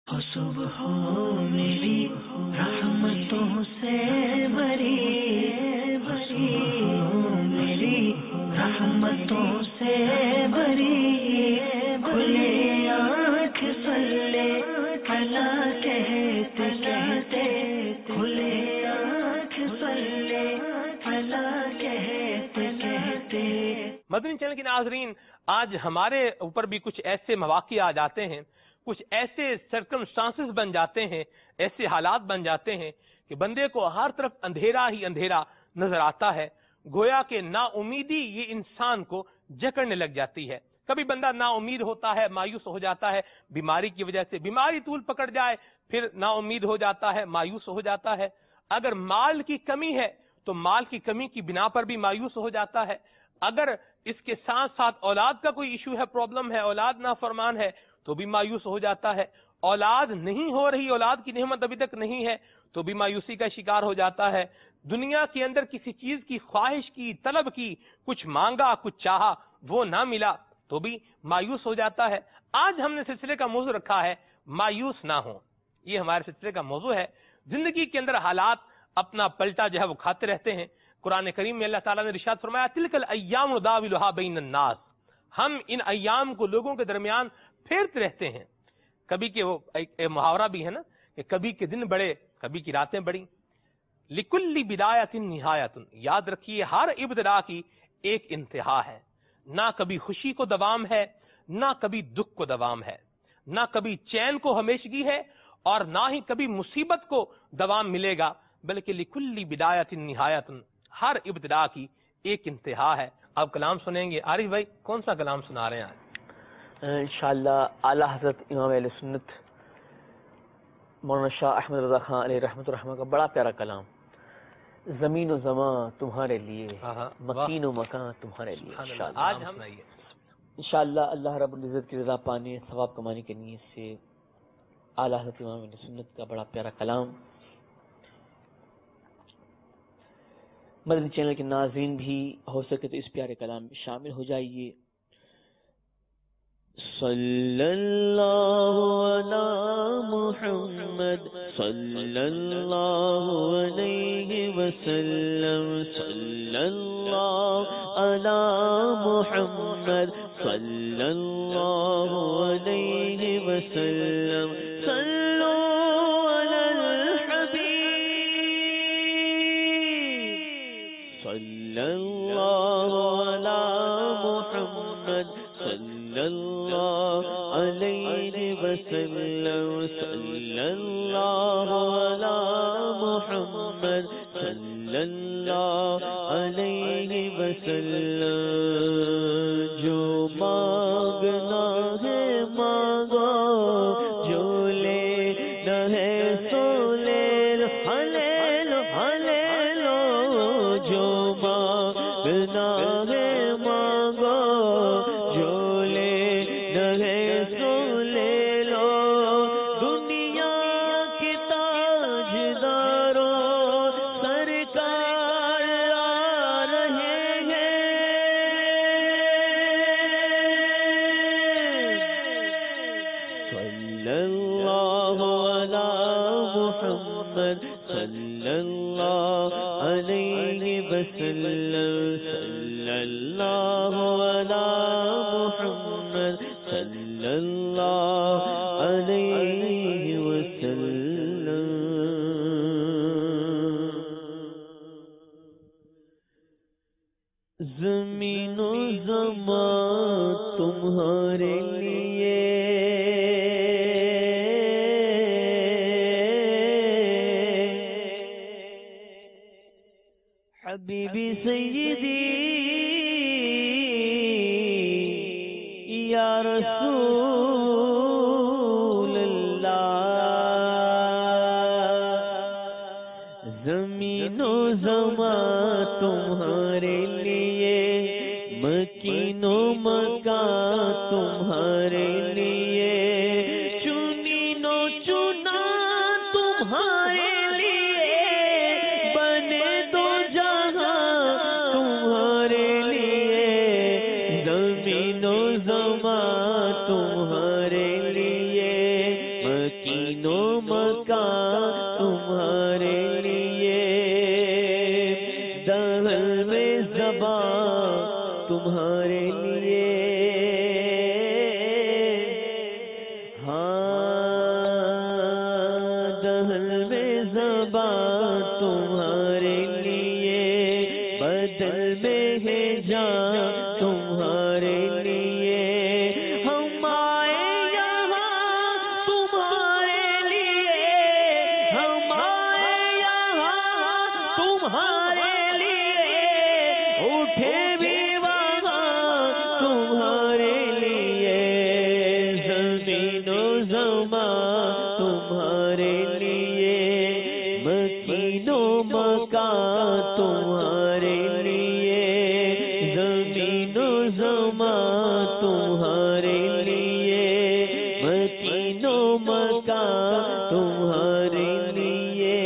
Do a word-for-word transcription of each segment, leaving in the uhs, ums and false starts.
صبح میری رحمتوں سے بری بری میری رحمتوں سے بری کھلے آنکھ صلی کلا کہتے کہتے کھلے آنکھ صلی کلا کہتے کہتے. مدنی چینل کے ناظرین، آج ہمارے اوپر بھی کچھ ایسے مواقع آ جاتے ہیں، کچھ ایسے سرکمسٹانسز بن جاتے ہیں، ایسے حالات بن جاتے ہیں کہ بندے کو ہر طرف اندھیرا ہی اندھیرا نظر آتا ہے. گویا کہ نا امیدی یہ انسان کو جکڑنے لگ جاتی ہے. کبھی بندہ نا امید ہوتا ہے، مایوس ہو جاتا ہے بیماری کی وجہ سے، بیماری طول پکڑ جائے پھر نا امید ہو جاتا ہے، مایوس ہو جاتا ہے. اگر مال کی کمی ہے تو مال کی کمی کی بنا پر بھی مایوس ہو جاتا ہے. اگر اس کے ساتھ ساتھ اولاد کا کوئی ایشو ہے، پرابلم ہے، اولاد نافرمان ہے تو بھی مایوس ہو جاتا ہے. اولاد نہیں ہو رہی، اولاد کی نعمت ابھی تک نہیں ہے تو بھی مایوسی کا شکار ہو جاتا ہے. دنیا کے اندر کسی چیز کی خواہش کی، طلب کی، کچھ مانگا، کچھ چاہا، وہ نہ ملا تو بھی مایوس ہو جاتا ہے. آج ہم نے سلسلے کا موضوع رکھا ہے مایوس نہ ہو. یہ ہمارے سلسلے کا موضوع ہے. زندگی کے اندر حالات اپنا پلٹا جو ہے وہ کھاتے رہتے ہیں. قرآن کریم میں اللہ تعالیٰ نے ارشاد فرمایا تلک الایام نداولها بین الناس، ہم ان ایام کو لوگوں کے درمیان پھیرتے رہتے ہیں. کبھی کہ وہ ایک محاورہ بھی ہے نا کہ کبھی کے دن بڑے کبھی کی راتیں بڑی. لکل بدایت نہایت، یاد رکھیے ہر ابتدا کی ایک انتہا ہے. نہ کبھی خوشی کو دوام ہے، نہ کبھی دکھ کو دوام ہے، نہ کبھی چین کو ہمیشگی ہے اور نہ ہی کبھی مصیبت کو دوام ملے گا، بلکہ لکل بدایت نہایت، ہر ابتدا کی ایک انتہا ہے. آپ کلام سنیں گے. عارف بھائی کون سا کلام سنا رہے ہیں آج؟ انشاءاللہ اعلیٰ حضرت امام اہل سنت مولانا شاہ احمد رضا خان علیہ رحمۃ الرحمٰ کا بڑا پیارا کلام، زمین و زمان تمہارے لیے، مکین و مکان تمہارے لیے. آج ہم انشاءاللہ اللہ رب العزت کی رضا پانے، ثواب کمانے کی نیت سے اعلیٰ حضرت امام اہل سنت کا بڑا پیارا کلام. مدنی چینل کے ناظرین بھی ہو سکے تو اس پیارے کلام میں شامل ہو جائیے. صلی اللہ علی محمد صلی اللہ علیہ وسلم، صلی اللہ علی محمد صلی اللہ علیہ وسلم، صلو علی الحبیب صلی اللہ علی محمد صلی اللہ علیہ وسلم، صلی اللہ علی محمد صلی اللہ علیہ وسلم. جو مانگنا ہے مانگو، جو لینا ہے سو لے لو، لے لو لے لو. جو مانگنا ہے مانگو، جو لینا ہے سو لے لو. دنیا کے تاجداروں سرکار آ رہے ہیں. صلی اللہ علی محمد صلی اللہ علیہ وسلم، صلی اللہ علی محمد صلی اللہ علیہ وسلم. زمین و زمان تمہارے لیے، حبیبی سیدی یا رسول اللہ. زمین و زمان تمہارے لیے، مکین و مکان تمہارے لیے، چنی نو چنا تمہارے لیے، بنے دو جہاں تمہارے لیے. زمین و زمان تمہارے لیے، مکین مکین و مکان تمہارے لیے، دہل میں زبان تمہارے لیے، تمہارے لیے، بدل میں ہے جان تمہارے لیے، ہم آئے یہاں تمہارے لیے، ہم آئے یہاں تمہارے لیے، اٹھے بھی وہاں تمہارے لیے، زمین و زمان تمہارے لیے، مکین و مکان تمہارے لیے، زمین و زمان تمہارے لیے، مکین و مکان تمہارے لیے،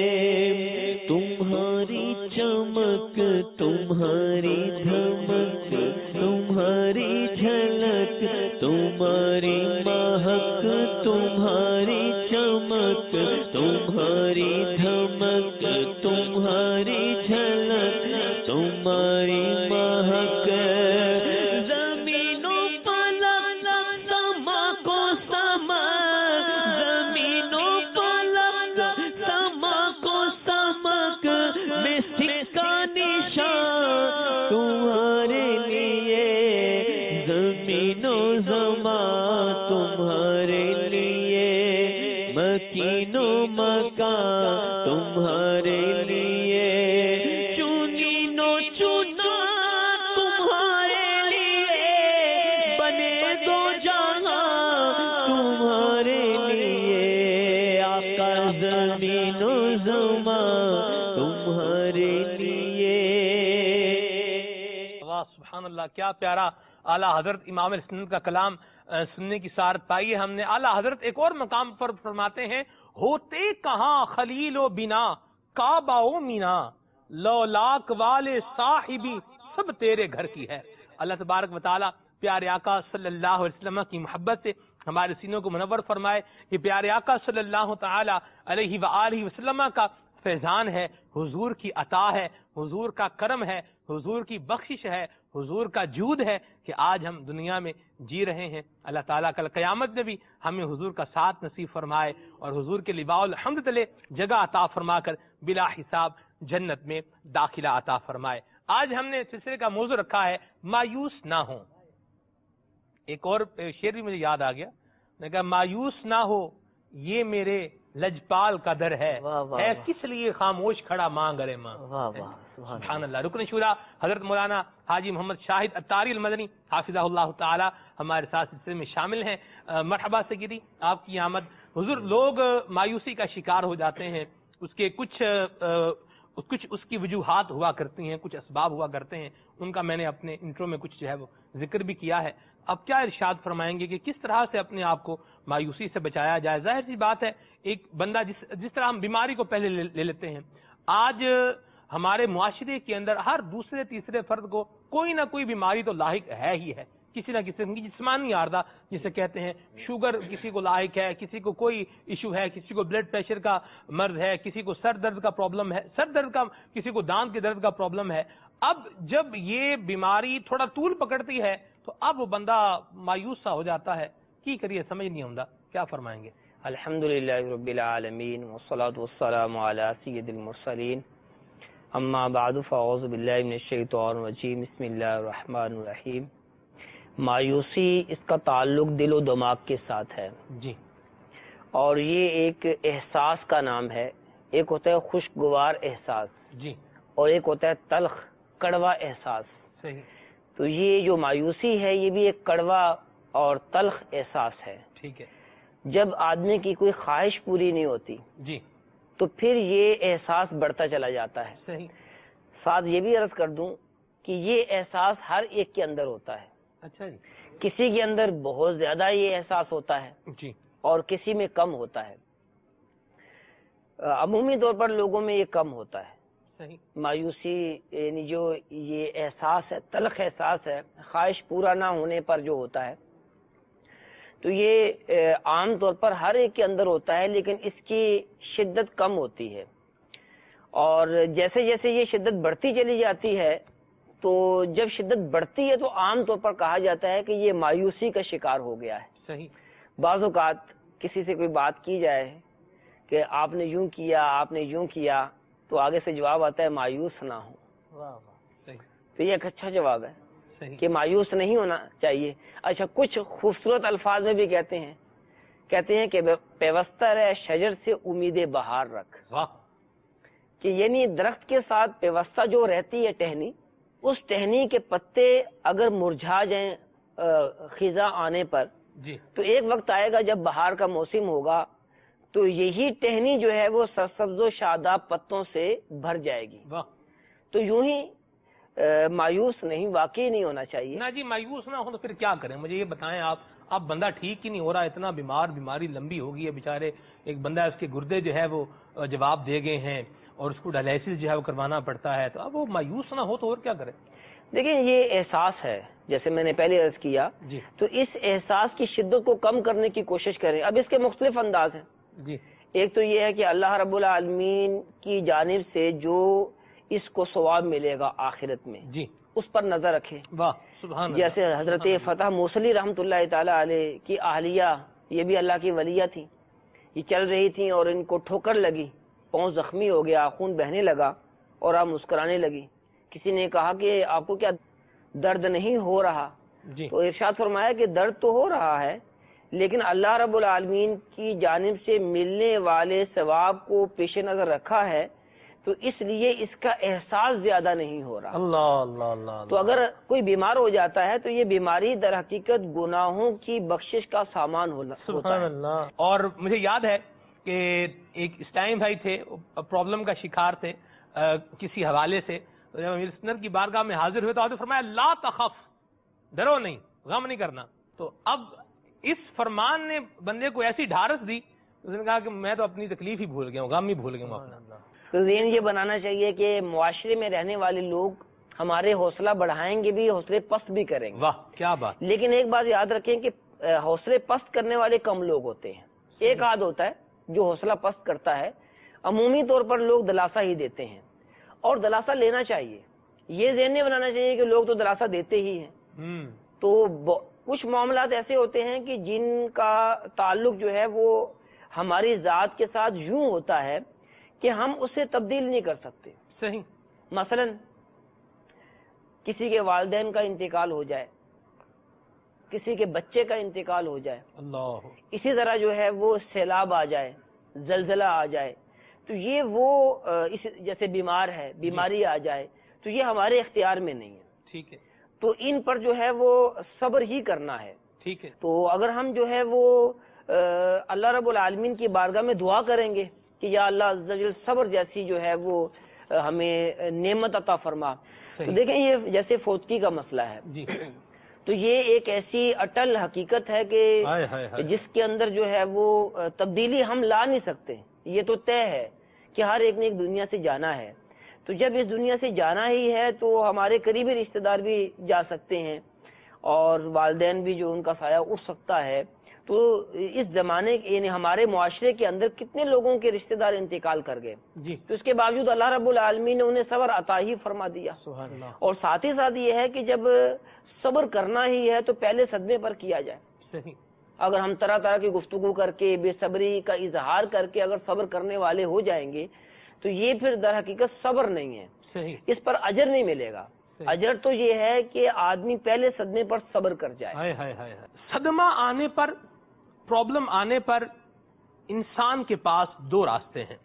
تمہاری چمک تمہاری دھمک تمہاری جھلک تمہاری مہک، تمہاری چمک تمہاری دھمک تمہاری جھلک تمہاری مہک، زمین و پلک سما کو سمک، زمین و پلک سما کو سمک، میں سکہ نشان تمہارے لیے، زمین و زمان تمہارے لیے، مکین و مکان تمہارے لیے، چنی نو چنا تمہارے لیے، بنے دو جہاں تمہارے لیے، آقا زمین و زمان تمہارے لیے۔ واہ سبحان اللہ، کیا پیارا اعلیٰ حضرت امام اہل سنت کا کلام سننے کی سعادت پائی ہے ہم نے۔ اعلیٰ حضرت ایک اور مقام پر فرماتے ہیں، ہوتے کہاں خلیل و بنا کعبہ و مینا، لولاک والے صاحبی سب تیرے گھر کی ہے۔ اللہ تبارک و تعالیٰ پیارے آقا صلی اللہ علیہ وسلم کی محبت سے ہمارے سینوں کو منور فرمائے۔ یہ پیارے آقا صلی اللہ تعالی علیہ وآلہ وسلم کا فیضان ہے، حضور کی عطا ہے، حضور کا کرم ہے، حضور کی بخشش ہے، حضور کا جود ہے کہ آج ہم دنیا میں جی رہے ہیں۔ اللہ تعالیٰ کل قیامت میں بھی ہمیں حضور کا ساتھ نصیب فرمائے اور حضور کے لواء الحمد تلے جگہ عطا فرما کر بلا حساب جنت میں داخلہ عطا فرمائے۔ آج ہم نے سلسلے کا موضوع رکھا ہے مایوس نہ ہو۔ ایک اور شعر بھی مجھے یاد آ گیا، میں نے کہا مایوس نہ ہو یہ میرے لجپال کا در ہے، ہے کس لیے خاموش کھڑا ماں گرے ماں۔ سبحان اللہ۔ رکن شورا حضرت مولانا حاجی محمد شاہد اتاری المدنی حافظہ اللہ تعالی ہمارے ساتھ سلسلے میں شامل ہیں۔ مرحبا سیدی، آپ کی آمد۔ حضور، لوگ مایوسی کا شکار ہو جاتے ہیں، اس کے کچھ کچھ اس کی وجوہات ہوا کرتی ہیں، کچھ اسباب ہوا کرتے ہیں، ان کا میں نے اپنے انٹرو میں کچھ جو ہے وہ ذکر بھی کیا ہے۔ اب کیا ارشاد فرمائیں گے کہ کس طرح سے اپنے آپ کو مایوسی سے بچایا جائے؟ ظاہر سی بات ہے، ایک بندہ جس جس طرح ہم بیماری کو پہلے لے لیتے ہیں، آج ہمارے معاشرے کے اندر ہر دوسرے تیسرے فرد کو کوئی نہ کوئی بیماری تو لاحق ہے ہی ہے، کسی نہ کسی کی جسمانی عارضہ جسے کہتے ہیں، شوگر کسی کو لاحق ہے، کسی کو کوئی ایشو ہے، کسی کو بلڈ پریشر کا مرض ہے، کسی کو سر درد کا پرابلم ہے، سر درد کا کسی کو دانت کے درد کا پرابلم ہے۔ اب جب یہ بیماری تھوڑا طول پکڑتی ہے تو اب وہ بندہ مایوس سا ہو جاتا ہے، کی کریے سمجھ نہیں آتا، کیا فرمائیں گے؟ الحمدللہ رب العالمین والصلاة والسلام علی سید المرسلین، اما بعد فاعوذ باللہ من الشیطان الرجیم، بسم اللہ الرحمن الرحیم۔ مایوسی، اس کا تعلق دل و دماغ کے ساتھ ہے جی، اور یہ ایک احساس کا نام ہے۔ ایک ہوتا ہے خوشگوار احساس جی، اور ایک ہوتا ہے تلخ کڑوا احساس۔ صحیح۔ تو یہ جو مایوسی ہے یہ بھی ایک کڑوا اور تلخ احساس ہے۔ ٹھیک ہے۔ جب آدمی کی کوئی خواہش پوری نہیں ہوتی جی، تو پھر یہ احساس بڑھتا چلا جاتا ہے۔ صحیح۔ ساتھ یہ بھی عرض کر دوں کہ یہ احساس ہر ایک کے اندر ہوتا ہے۔ اچھا جی۔ کسی کے اندر بہت زیادہ یہ احساس ہوتا ہے جی، اور کسی میں کم ہوتا ہے۔ عمومی طور پر لوگوں میں یہ کم ہوتا ہے۔ صحیح۔ مایوسی یعنی جو یہ احساس ہے، تلخ احساس ہے، خواہش پورا نہ ہونے پر جو ہوتا ہے۔ تو یہ عام طور پر ہر ایک کے اندر ہوتا ہے، لیکن اس کی شدت کم ہوتی ہے، اور جیسے جیسے یہ شدت بڑھتی چلی جاتی ہے تو جب شدت بڑھتی ہے تو عام طور پر کہا جاتا ہے کہ یہ مایوسی کا شکار ہو گیا ہے. صحیح. بعض اوقات کسی سے کوئی بات کی جائے کہ آپ نے یوں کیا، آپ نے یوں کیا، تو آگے سے جواب آتا ہے مایوس نہ ہو. واہ واہ. صحیح. تو یہ ایک اچھا جواب ہے. صحیح. کہ مایوس نہیں ہونا چاہیے. اچھا، کچھ خوبصورت الفاظ میں بھی کہتے ہیں کہتے ہیں کہ پیوستہ رہ شجر سے امید بہار رکھ. واہ. کہ یعنی درخت کے ساتھ پیوستہ جو رہتی ہے ٹہنی، اس ٹہنی کے پتے اگر مرجھا جائیں خزاں آنے پر، جی، تو ایک وقت آئے گا جب بہار کا موسم ہوگا تو یہی ٹہنی جو ہے وہ سرسبز و شاداب پتوں سے بھر جائے گی. واہ. تو یوں ہی مایوس نہیں، واقعی نہیں ہونا چاہیے. نا جی، مایوس نہ ہو تو پھر کیا کریں؟ مجھے یہ بتائیں آپ آپ بندہ ٹھیک ہی نہیں ہو رہا، اتنا بیمار، بیماری لمبی ہو گئی ہے، بیچارے ایک بندہ اس کے گردے جو ہے وہ جواب دے گئے ہیں اور اس کو ڈائلیسس جو ہے وہ کروانا پڑتا ہے، تو اب وہ مایوس نہ ہو تو اور کیا کرے؟ دیکھیں، یہ احساس ہے، جیسے میں نے پہلے عرض کیا، جی، تو اس احساس کی شدت کو کم کرنے کی کوشش کریں. اب اس کے مختلف انداز ہیں. جی. ایک تو یہ ہے کہ اللہ رب العالمین کی جانب سے جو اس کو ثواب ملے گا آخرت میں، جی، اس پر نظر رکھیں. واہ سبحان اللہ. جیسے حضرت فتح موصلی رحمۃ اللہ تعالی علیہ کی اہلیہ، یہ بھی اللہ کی ولیہ تھی، یہ چل رہی تھیں اور ان کو ٹھوکر لگی، پاؤں زخمی ہو گیا، خون بہنے لگا اور آپ مسکرانے لگی. کسی نے کہا کہ آپ کو کیا درد نہیں ہو رہا؟ جی. تو ارشاد فرمایا کہ درد تو ہو رہا ہے، لیکن اللہ رب العالمین کی جانب سے ملنے والے ثواب کو پیش نظر رکھا ہے، تو اس لیے اس کا احساس زیادہ نہیں ہو رہا. اللہ اللہ اللہ. تو اگر کوئی بیمار ہو جاتا ہے تو یہ بیماری در حقیقت گناہوں کی بخشش کا سامان ہونا سبحان اللہ. اور مجھے یاد ہے کہ ایک اسٹائم بھائی تھے، پرابلم کا شکار تھے کسی حوالے سے، جب امیر سنت کی بارگاہ میں حاضر ہوئے تو آپ نے فرمایا لا تخف، ڈرو نہیں، غم نہیں کرنا. تو اب اس فرمان نے بندے کو ایسی ڈھارس دی، اس نے کہا کہ میں تو اپنی تکلیف ہی بھول گیا ہوں، غم ہی بھول گیا ہوں اپنا. تو ذہن یہ بنانا چاہیے کہ معاشرے میں رہنے والے لوگ ہمارے حوصلہ بڑھائیں گے بھی، حوصلے پست بھی کریں گے. واہ کیا بات. لیکن ایک بات یاد رکھیں کہ حوصلے پست کرنے والے کم لوگ ہوتے ہیں. ایک آدھ ہوتا ہے جو حوصلہ پست کرتا ہے. عمومی طور پر لوگ دلاسا ہی دیتے ہیں، اور دلاسا لینا چاہیے. یہ ذہن نہیں بنانا چاہیے کہ لوگ تو دلاسا دیتے ہی ہیں. تو کچھ معاملات ایسے ہوتے ہیں کہ جن کا تعلق جو ہے وہ ہماری ذات کے ساتھ یوں ہوتا ہے کہ ہم اسے تبدیل نہیں کر سکتے. صحیح. مثلا کسی کے والدین کا انتقال ہو جائے، کسی کے بچے کا انتقال ہو جائے، اللہ، اسی طرح جو ہے وہ سیلاب آ جائے، زلزلہ آ جائے، تو یہ وہ جیسے بیمار ہے، بیماری آ جائے، تو یہ ہمارے اختیار میں نہیں ہے. ٹھیک ہے. تو ان پر جو ہے وہ صبر ہی کرنا ہے. ٹھیک ہے. تو اگر ہم جو ہے وہ اللہ رب العالمین کی بارگاہ میں دعا کریں گے کہ یا اللہ عز و جل صبر جیسی جو ہے وہ ہمیں نعمت عطا فرما. تو دیکھیں یہ جیسے فوتگی کا مسئلہ ہے، جی، تو یہ ایک ایسی اٹل حقیقت ہے کہ جس کے اندر جو ہے وہ تبدیلی ہم لا نہیں سکتے. یہ تو طے ہے کہ ہر ایک نے ایک دنیا سے جانا ہے. تو جب اس دنیا سے جانا ہی ہے تو ہمارے قریبی رشتہ دار بھی جا سکتے ہیں اور والدین بھی جو ان کا سایہ اٹھ سکتا ہے. تو اس زمانے یعنی ہمارے معاشرے کے اندر کتنے لوگوں کے رشتہ دار انتقال کر گئے، جی، تو اس کے باوجود اللہ رب العالمین نے انہیں صبر عطا ہی فرما دیا. سبحان اللہ. اور ساتھ ہی ساتھ یہ ہے کہ جب صبر کرنا ہی ہے تو پہلے صدمے پر کیا جائے. صحیح. اگر ہم طرح طرح کی گفتگو کر کے بے صبری کا اظہار کر کے اگر صبر کرنے والے ہو جائیں گے تو یہ پھر در حقیقت صبر نہیں ہے. صحیح. اس پر اجر نہیں ملے گا. اجر تو یہ ہے کہ آدمی پہلے صدمے پر صبر کر جائے. ہائے ہائے ہائے. صدمہ آنے پر، پرابلم آنے پر انسان کے پاس دو راستے ہیں.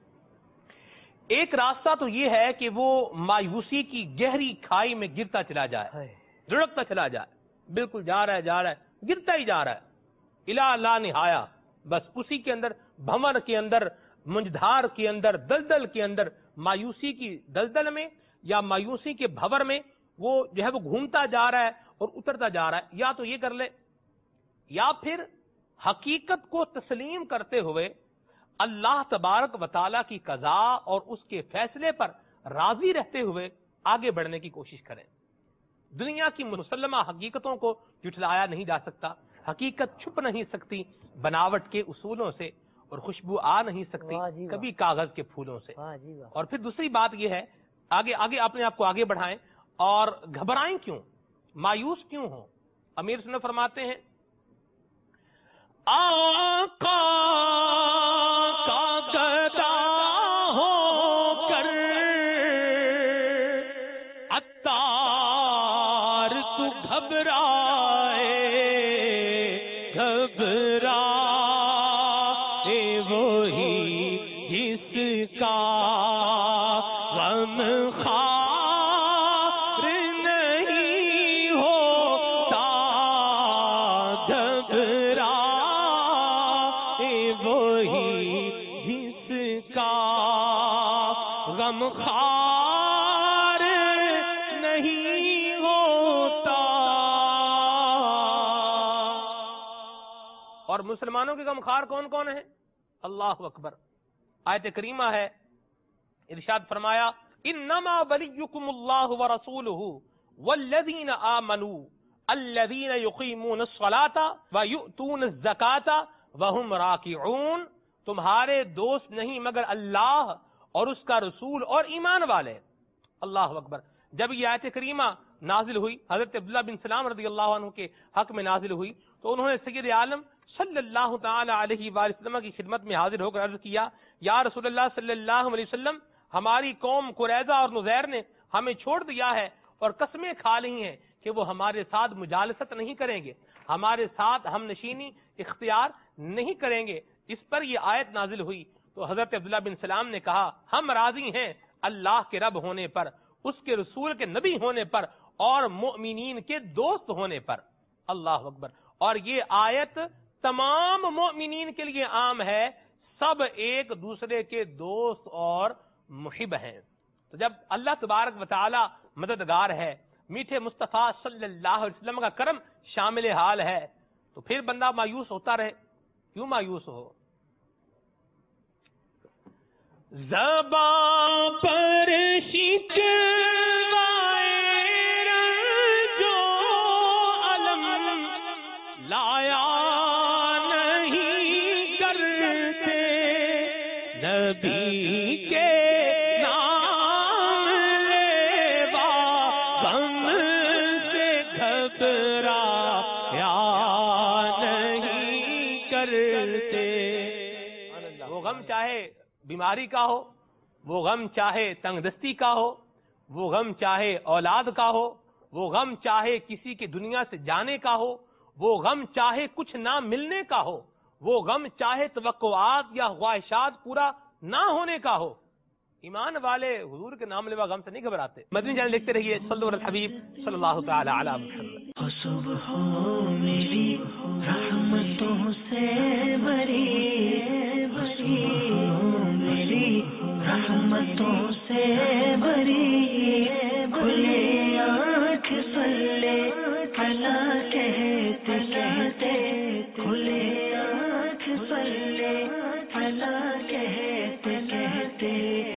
ایک راستہ تو یہ ہے کہ وہ مایوسی کی گہری کھائی میں گرتا چلا جائے، لڑکتا چلا جائے، بالکل جا رہا ہے جا رہا ہے گرتا ہی جا رہا ہے الا لا نہایا. بس اسی کے اندر، بھنور کے اندر، منجدھار کے اندر، دلدل کے اندر، مایوسی کی دلدل میں یا مایوسی کے بھور میں وہ جو ہے وہ گھومتا جا رہا ہے اور اترتا جا رہا ہے. یا تو یہ کر لے، یا پھر حقیقت کو تسلیم کرتے ہوئے اللہ تبارک و تعالیٰ کی قضا اور اس کے فیصلے پر راضی رہتے ہوئے آگے بڑھنے کی کوشش کریں. دنیا کی مسلمہ حقیقتوں کو جھٹلایا نہیں جا سکتا، حقیقت چھپ نہیں سکتی بناوٹ کے اصولوں سے، اور خوشبو آ نہیں سکتی کبھی کاغذ کے پھولوں سے۔ اور پھر دوسری بات یہ ہے، آگے آگے اپنے آپ کو آگے بڑھائیں اور گھبرائیں کیوں، مایوس کیوں ہوں؟ امیر سنت فرماتے ہیں آقا کا گدا ہو کر عطار تو گھبرائے گھبرائے وہی جس کا غم خار نہیں ہوتا گھبرائے وہی جس کا غم خار نہیں ہوتا۔ اور مسلمانوں کے غم خار کون کون ہیں؟ اللہ اکبر۔ آیت کریمہ ہے، ارشاد فرمایا انما ولیکم اللہ ورسولہ والذین آمنوا الذین یقیمون الصلاۃ ویؤتون الزکاۃ وہم راکعون، تمہارے دوست نہیں مگر اللہ اور اس کا رسول اور ایمان والے۔ اللہ اکبر۔ جب یہ آیت کریمہ نازل ہوئی، حضرت عبداللہ بن سلام رضی اللہ عنہ کے حق میں نازل ہوئی، تو انہوں نے سید عالم صلی اللہ تعالی علیہ وآلہ وسلم کی خدمت میں حاضر ہو کر عرض کیا، یا رسول اللہ صلی اللہ علیہ وسلم، ہماری قوم قریظہ اور نذیر نے ہمیں چھوڑ دیا ہے اور قسمیں کھا لی ہیں کہ وہ ہمارے ساتھ مجالست نہیں کریں گے، ہمارے ساتھ ہم نشینی اختیار نہیں کریں گے۔ اس پر یہ آیت نازل ہوئی تو حضرت عبداللہ بن سلام نے کہا ہم راضی ہیں اللہ کے رب ہونے پر، اس کے رسول کے نبی ہونے پر اور مؤمنین کے دوست ہونے پر۔ اللہ اکبر۔ اور یہ آیت تمام مؤمنین کے لیے عام ہے، سب ایک دوسرے کے دوست اور محب ہیں۔ تو جب اللہ تبارک و تعالی مددگار ہے، میٹھے مصطفیٰ صلی اللہ علیہ وسلم کا کرم شامل حال ہے، تو پھر بندہ مایوس ہوتا رہے؟ کیوں مایوس ہو؟ زباں پر شکوائے جو علم لایا نہیں کرتے، نبی کے نام لیوا غم سے گھبرایا نہیں کرتے۔ وہ غم چاہے بیماری کا ہو، وہ غم چاہے تنگ دستی کا ہو، وہ غم چاہے اولاد کا ہو، وہ غم چاہے کسی کے دنیا سے جانے کا ہو، وہ غم چاہے کچھ نہ ملنے کا ہو، وہ غم چاہے توقعات یا خواہشات پورا نہ ہونے کا ہو، ایمان والے حضور کے نام لیوا غم سے نہیں گھبراتے۔ مدنی چینل دیکھتے رہیے، صلو علی الحبیب صلی اللہ تعالی علی محمد۔ صبح ہو میری رحمتوں سے بری بری، میری رحمتوں سے بری، کھلے